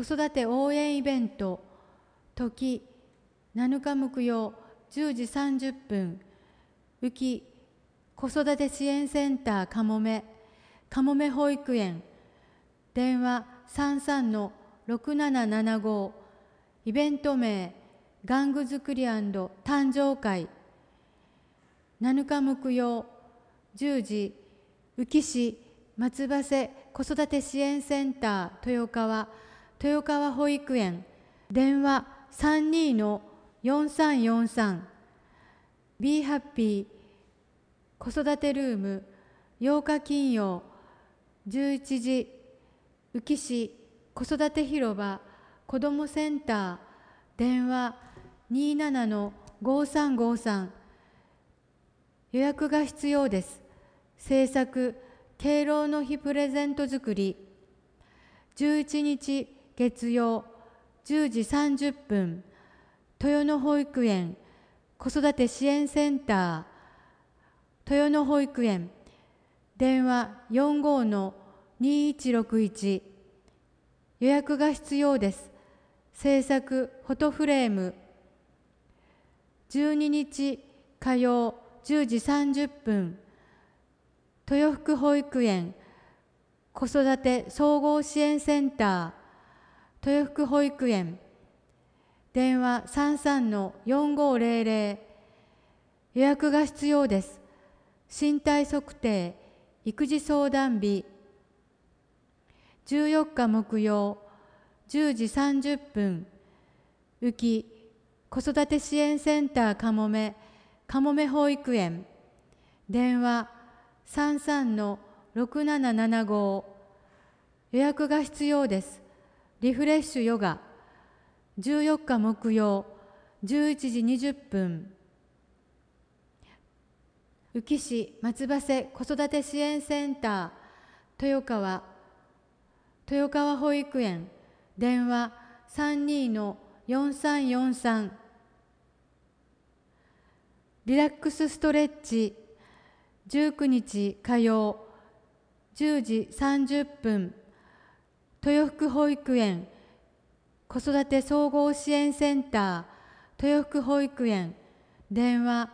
子育て応援イベント、時7日木曜10時30分、宇城子育て支援センターかもめ保育園、電話33-6775、イベント名、玩具作り誕生会。7日木曜10時、宇城市松葉瀬子育て支援センター豊川保育園、電話32-4343、Be Happy子育てルーム、8日金曜11時、宇城市子育て広場子どもセンター、電話27-5353、予約が必要です。制作、敬老の日プレゼント作り。11日月曜10時30分、豊野保育園子育て支援センター、豊野保育園、電話45-2161、予約が必要です。制作、フォトフレーム。12日火曜10時30分、豊福保育園子育て総合支援センター、豊福保育園、電話33-4500、予約が必要です。身体測定、育児相談日。14日木曜10時30分、宇城子育て支援センターかもめ保育園、電話33-6775、予約が必要です。リフレッシュヨガ。14日木曜11時20分、宇城市松葉瀬子育て支援センター豊川保育園、電話32-4343、リラックスストレッチ。19日火曜10時30分、豊福保育園子育て総合支援センター豊福保育園、電話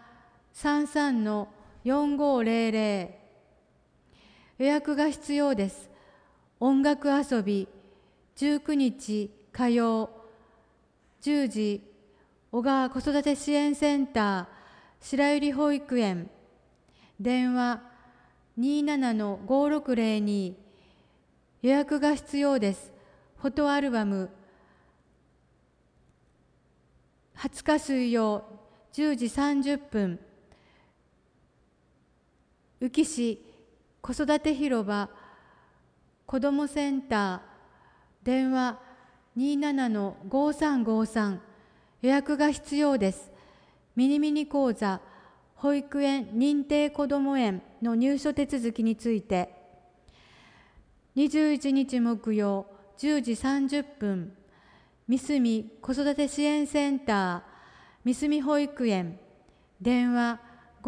33-4500、予約が必要です。音楽遊び。19日火曜10時、小川子育て支援センター白百合保育園、電話27-5602、予約が必要です。フォトアルバム。20日水曜10時30分、宇城市子育て広場子どもセンター、電話27-5353、予約が必要です。ミニミニ講座、保育園認定こども園の入所手続きについて。21日木曜10時30分、三隅子育て支援センター三隅保育園、電話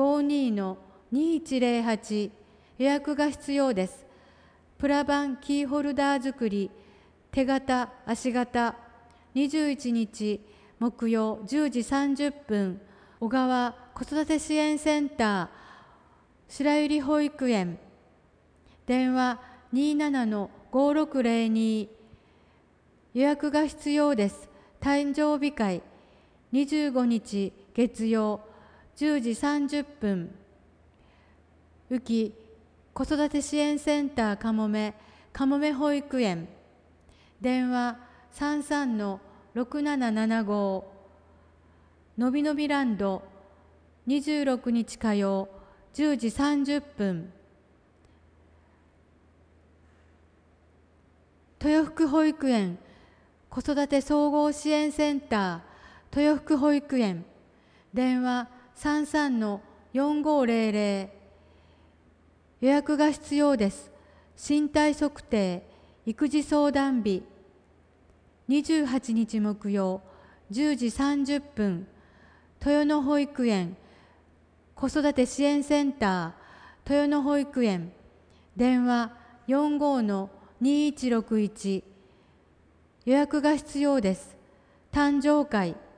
52-2108、予約が必要です。プラバンキーホルダー作り、手形足形。21日木曜10時30分、小川子育て支援センター白百合保育園、電話27-5602、予約が必要です。誕生日会。25日月曜10時30分、宇城子育て支援センターかもめ保育園、電話33-6775、のびのびランド。26日火曜10時30分、豊福保育園子育て総合支援センター豊福保育園、電話33-4500、予約が必要です。身体測定、育児相談日。28日木曜10時30分、豊野保育園子育て支援センター豊野保育園、電話45-2161、 予約が必要です。誕生会、